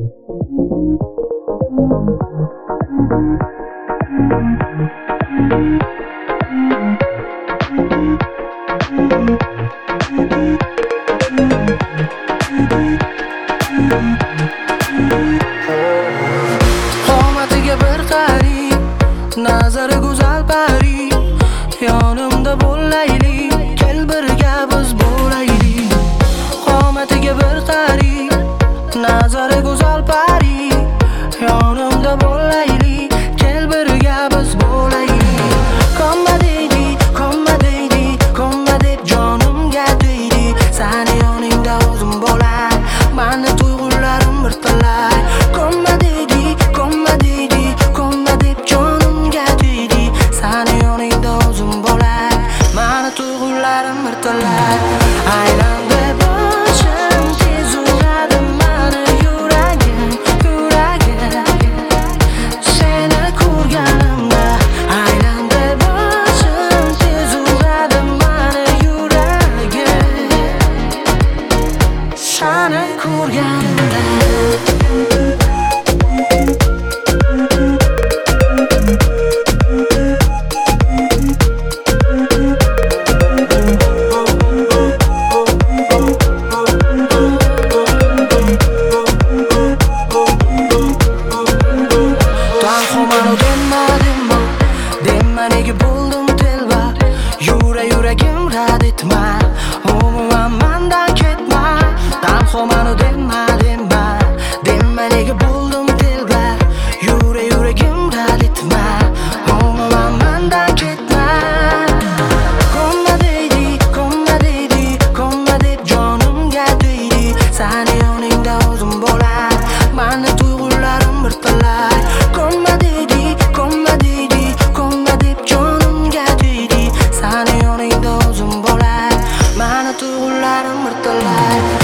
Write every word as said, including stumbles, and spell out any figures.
Qomatiga bir qarib, nazari go'zal pari, yonimda bo'laylik, kel birga biz bo'laylik. Qomatiga bir qarib, nazari go'zal pari, yonimda bo'laylik, kel birga biz bo'laylik. Komma deydi, komma deydi, komma deb jonimga deydi, sani yoningda o'zim bo'lay, mani tuyg'ularim bir talay. Komma deydi, komma deydi, komma deb jonimga deydi, sani yoningda o'zim bo'lay, mani tuyg'ularim bir talay. Aylandi boshim, tez uradi mani yuragim, yuragim seni ko'rganimda. Aylandi boshim, tez uradi mani yuragim seni ko'rganimda. Nega bo'ldim telba, yura yuragim rad etma, umuman mendan ketma. Tanho mani dema dema, dema nega bo'ldim telba, yura yuragim rad etma, umuman mendan ketma. Komma deydi, komma deydi, komma deb jonimga deydi, sani yoningda o'zim bo'lay, mani tuyg'ularim bir talay. Komma deydi, komma deydi, komma deb jonimga deydi, sani yoningda o'zim bo'lay, mani tuyg'ularim bir talay.